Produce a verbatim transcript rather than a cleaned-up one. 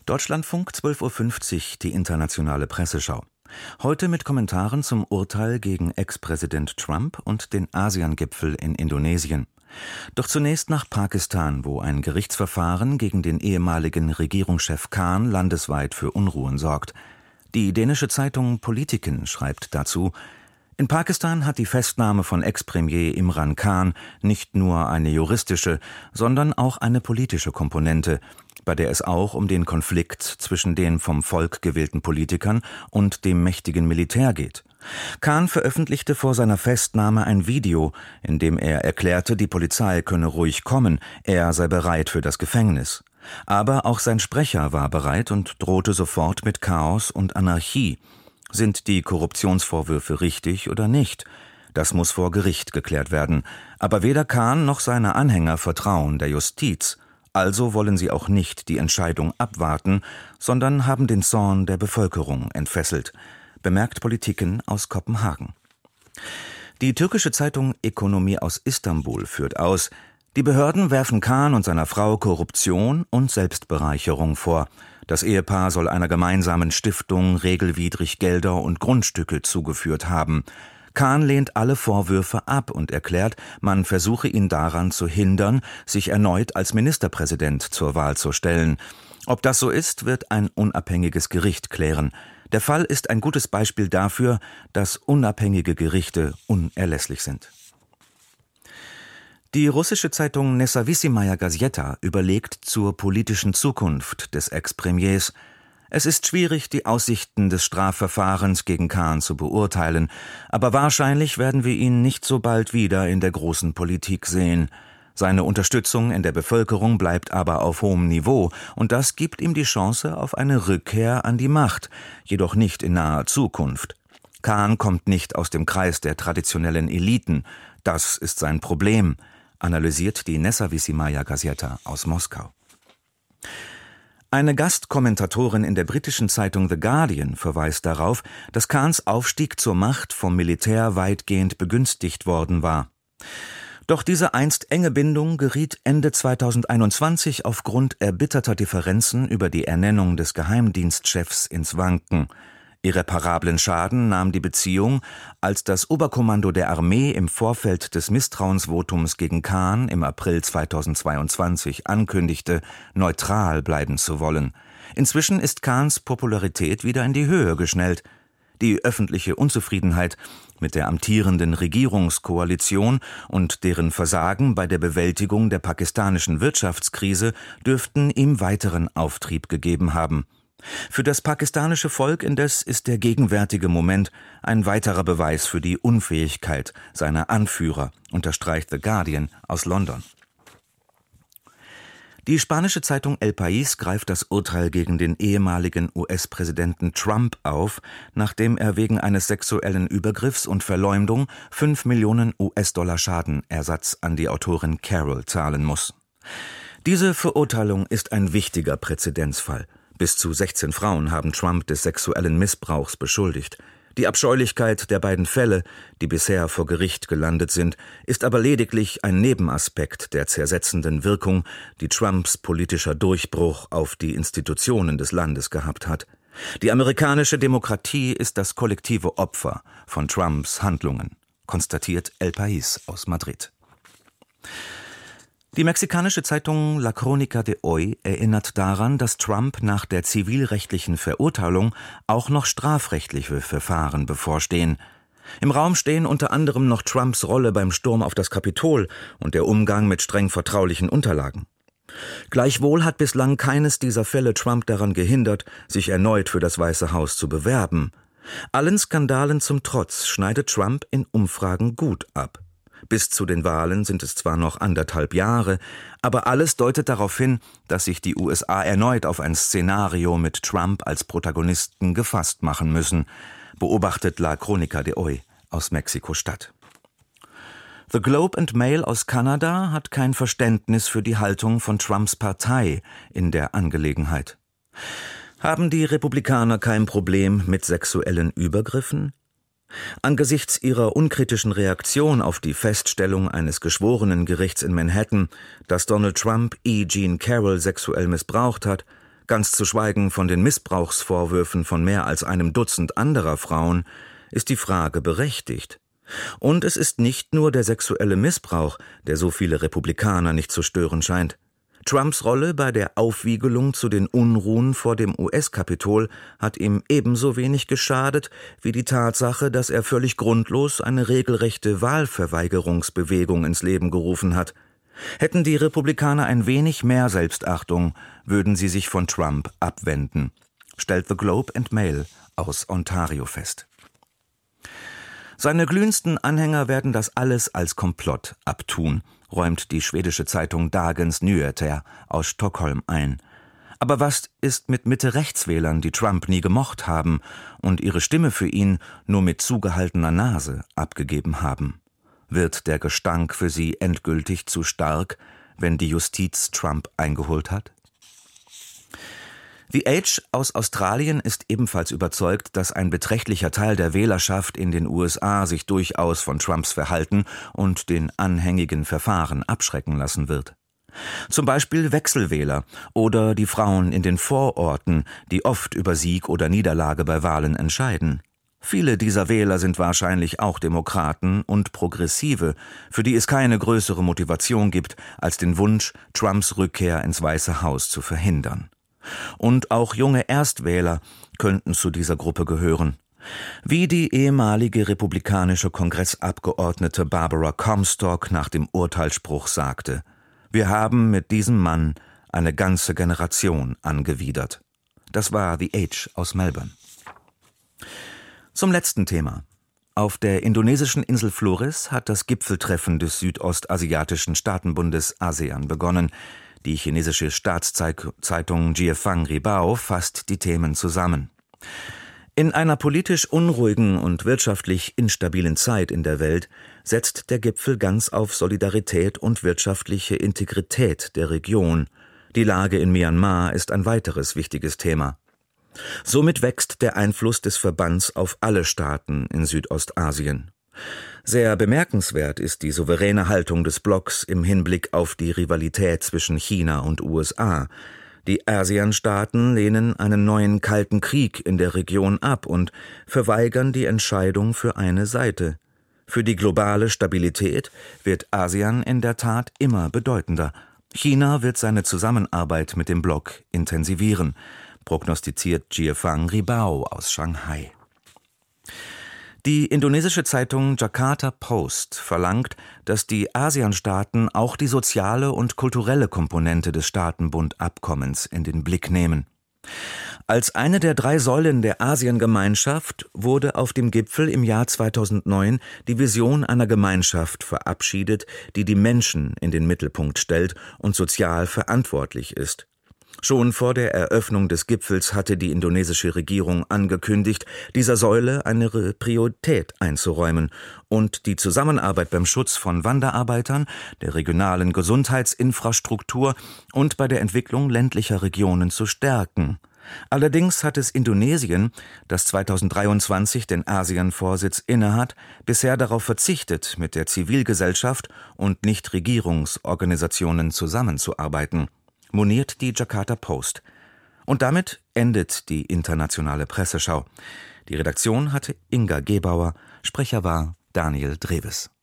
Deutschlandfunk zwölf Uhr fünfzig, die internationale Presseschau. Heute mit Kommentaren zum Urteil gegen Ex-Präsident Trump und den ASEAN-Gipfel in Indonesien. Doch zunächst nach Pakistan, wo ein Gerichtsverfahren gegen den ehemaligen Regierungschef Khan landesweit für Unruhen sorgt. Die dänische Zeitung Politiken schreibt dazu: In Pakistan hat die Festnahme von Ex-Premier Imran Khan nicht nur eine juristische, sondern auch eine politische Komponente, bei der es auch um den Konflikt zwischen den vom Volk gewählten Politikern und dem mächtigen Militär geht. Khan veröffentlichte vor seiner Festnahme ein Video, in dem er erklärte, die Polizei könne ruhig kommen, er sei bereit für das Gefängnis. Aber auch sein Sprecher war bereit und drohte sofort mit Chaos und Anarchie. Sind die Korruptionsvorwürfe richtig oder nicht? Das muss vor Gericht geklärt werden. Aber weder Khan noch seine Anhänger vertrauen der Justiz. Also wollen sie auch nicht die Entscheidung abwarten, sondern haben den Zorn der Bevölkerung entfesselt, bemerkt Politiken aus Kopenhagen. Die türkische Zeitung Ekonomie aus Istanbul führt aus: Die Behörden werfen Khan und seiner Frau Korruption und Selbstbereicherung vor. Das Ehepaar soll einer gemeinsamen Stiftung regelwidrig Gelder und Grundstücke zugeführt haben. Khan lehnt alle Vorwürfe ab und erklärt, man versuche ihn daran zu hindern, sich erneut als Ministerpräsident zur Wahl zu stellen. Ob das so ist, wird ein unabhängiges Gericht klären. Der Fall ist ein gutes Beispiel dafür, dass unabhängige Gerichte unerlässlich sind. Die russische Zeitung Nezawissimaya Gazeta überlegt zur politischen Zukunft des Ex-Premiers. Es ist schwierig, die Aussichten des Strafverfahrens gegen Khan zu beurteilen, aber wahrscheinlich werden wir ihn nicht so bald wieder in der großen Politik sehen. Seine Unterstützung in der Bevölkerung bleibt aber auf hohem Niveau, und das gibt ihm die Chance auf eine Rückkehr an die Macht, jedoch nicht in naher Zukunft. Khan kommt nicht aus dem Kreis der traditionellen Eliten. Das ist sein Problem, analysiert die Nezawissimaya Gazeta aus Moskau. Eine Gastkommentatorin in der britischen Zeitung The Guardian verweist darauf, dass Khans Aufstieg zur Macht vom Militär weitgehend begünstigt worden war. Doch diese einst enge Bindung geriet Ende zweitausendeinundzwanzig aufgrund erbitterter Differenzen über die Ernennung des Geheimdienstchefs ins Wanken. Irreparablen Schaden nahm die Beziehung, als das Oberkommando der Armee im Vorfeld des Misstrauensvotums gegen Khan im April zweitausendzweiundzwanzig ankündigte, neutral bleiben zu wollen. Inzwischen ist Khans Popularität wieder in die Höhe geschnellt. Die öffentliche Unzufriedenheit mit der amtierenden Regierungskoalition und deren Versagen bei der Bewältigung der pakistanischen Wirtschaftskrise dürften ihm weiteren Auftrieb gegeben haben. Für das pakistanische Volk indes ist der gegenwärtige Moment ein weiterer Beweis für die Unfähigkeit seiner Anführer, unterstreicht The Guardian aus London. Die spanische Zeitung El País greift das Urteil gegen den ehemaligen U S-Präsidenten Trump auf, nachdem er wegen eines sexuellen Übergriffs und Verleumdung fünf Millionen U S-Dollar Schadenersatz an die Autorin Carol zahlen muss. Diese Verurteilung ist ein wichtiger Präzedenzfall. Bis zu sechzehn Frauen haben Trump des sexuellen Missbrauchs beschuldigt. Die Abscheulichkeit der beiden Fälle, die bisher vor Gericht gelandet sind, ist aber lediglich ein Nebenaspekt der zersetzenden Wirkung, die Trumps politischer Durchbruch auf die Institutionen des Landes gehabt hat. Die amerikanische Demokratie ist das kollektive Opfer von Trumps Handlungen, konstatiert El País aus Madrid. Die mexikanische Zeitung La Crónica de Hoy erinnert daran, dass Trump nach der zivilrechtlichen Verurteilung auch noch strafrechtliche Verfahren bevorstehen. Im Raum stehen unter anderem noch Trumps Rolle beim Sturm auf das Kapitol und der Umgang mit streng vertraulichen Unterlagen. Gleichwohl hat bislang keines dieser Fälle Trump daran gehindert, sich erneut für das Weiße Haus zu bewerben. Allen Skandalen zum Trotz schneidet Trump in Umfragen gut ab. Bis zu den Wahlen sind es zwar noch anderthalb Jahre, aber alles deutet darauf hin, dass sich die U S A erneut auf ein Szenario mit Trump als Protagonisten gefasst machen müssen, beobachtet La Crónica de Hoy aus Mexiko-Stadt. The Globe and Mail aus Kanada hat kein Verständnis für die Haltung von Trumps Partei in der Angelegenheit. Haben die Republikaner kein Problem mit sexuellen Übergriffen? Angesichts ihrer unkritischen Reaktion auf die Feststellung eines Geschworenengerichts in Manhattan, dass Donald Trump E. Jean Carroll sexuell missbraucht hat, Ganz zu schweigen von den Missbrauchsvorwürfen von mehr als einem Dutzend anderer Frauen, ist die Frage berechtigt. Und es ist nicht nur der sexuelle Missbrauch, der so viele Republikaner nicht zu stören scheint. Trumps Rolle bei der Aufwiegelung zu den Unruhen vor dem U S-Kapitol hat ihm ebenso wenig geschadet wie die Tatsache, dass er völlig grundlos eine regelrechte Wahlverweigerungsbewegung ins Leben gerufen hat. Hätten die Republikaner ein wenig mehr Selbstachtung, würden sie sich von Trump abwenden, stellt The Globe and Mail aus Ontario fest. Seine glühendsten Anhänger werden das alles als Komplott abtun, räumt die schwedische Zeitung Dagens Nyheter aus Stockholm ein. Aber was ist mit Mitte-Rechts-Wählern, die Trump nie gemocht haben und ihre Stimme für ihn nur mit zugehaltener Nase abgegeben haben? Wird der Gestank für sie endgültig zu stark, wenn die Justiz Trump eingeholt hat? The Age aus Australien ist ebenfalls überzeugt, dass ein beträchtlicher Teil der Wählerschaft in den U S A sich durchaus von Trumps Verhalten und den anhängigen Verfahren abschrecken lassen wird. Zum Beispiel Wechselwähler oder die Frauen in den Vororten, die oft über Sieg oder Niederlage bei Wahlen entscheiden. Viele dieser Wähler sind wahrscheinlich auch Demokraten und Progressive, für die es keine größere Motivation gibt, als den Wunsch, Trumps Rückkehr ins Weiße Haus zu verhindern. Und auch junge Erstwähler könnten zu dieser Gruppe gehören. Wie die ehemalige republikanische Kongressabgeordnete Barbara Comstock nach dem Urteilsspruch sagte: Wir haben mit diesem Mann eine ganze Generation angewidert. Das war The Age aus Melbourne. Zum letzten Thema. Auf der indonesischen Insel Flores hat das Gipfeltreffen des südostasiatischen Staatenbundes ASEAN begonnen. Die chinesische Staatszeitung Jiefang Ribao fasst die Themen zusammen. In einer politisch unruhigen und wirtschaftlich instabilen Zeit in der Welt setzt der Gipfel ganz auf Solidarität und wirtschaftliche Integrität der Region. Die Lage in Myanmar ist ein weiteres wichtiges Thema. Somit wächst der Einfluss des Verbands auf alle Staaten in Südostasien. Sehr bemerkenswert ist die souveräne Haltung des Blocks im Hinblick auf die Rivalität zwischen China und U S A. Die ASEAN-Staaten lehnen einen neuen Kalten Krieg in der Region ab und verweigern die Entscheidung für eine Seite. Für die globale Stabilität wird ASEAN in der Tat immer bedeutender. China wird seine Zusammenarbeit mit dem Block intensivieren, prognostiziert Jiefang Ribao aus Shanghai. Die indonesische Zeitung Jakarta Post verlangt, dass die ASEAN-Staaten auch die soziale und kulturelle Komponente des Staatenbund-Abkommens in den Blick nehmen. Als eine der drei Säulen der ASEAN-Gemeinschaft wurde auf dem Gipfel im Jahr zweitausendneun die Vision einer Gemeinschaft verabschiedet, die die Menschen in den Mittelpunkt stellt und sozial verantwortlich ist. Schon vor der Eröffnung des Gipfels hatte die indonesische Regierung angekündigt, dieser Säule eine Priorität einzuräumen und die Zusammenarbeit beim Schutz von Wanderarbeitern, der regionalen Gesundheitsinfrastruktur und bei der Entwicklung ländlicher Regionen zu stärken. Allerdings hat es Indonesien, das zweitausenddreiundzwanzig den ASEAN-Vorsitz innehat, bisher darauf verzichtet, mit der Zivilgesellschaft und Nichtregierungsorganisationen zusammenzuarbeiten, moniert die Jakarta Post. Und damit endet die internationale Presseschau. Die Redaktion hatte Inga Gebauer, Sprecher war Daniel Dreves.